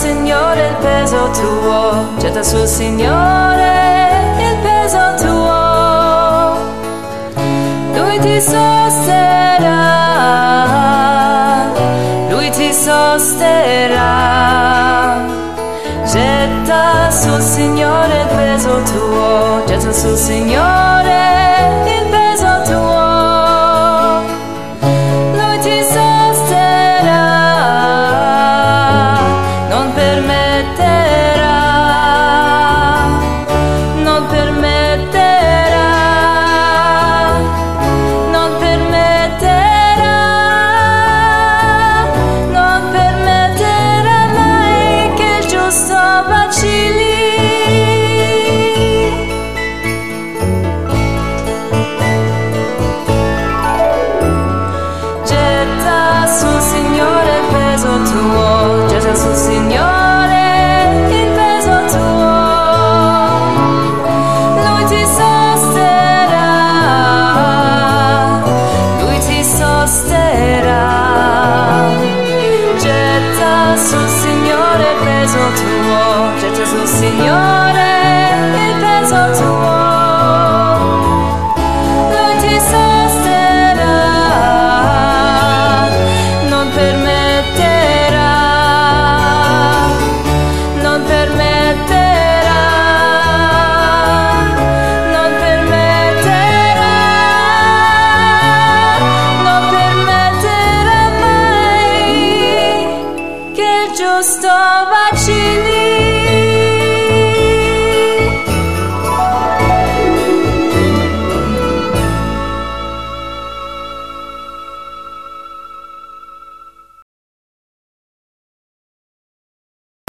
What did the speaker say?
Signore il peso tuo, getta sul Signore il peso tuo, Lui ti sosterrà, Lui ti sosterrà. Getta sul Signore il peso tuo, getta sul Signore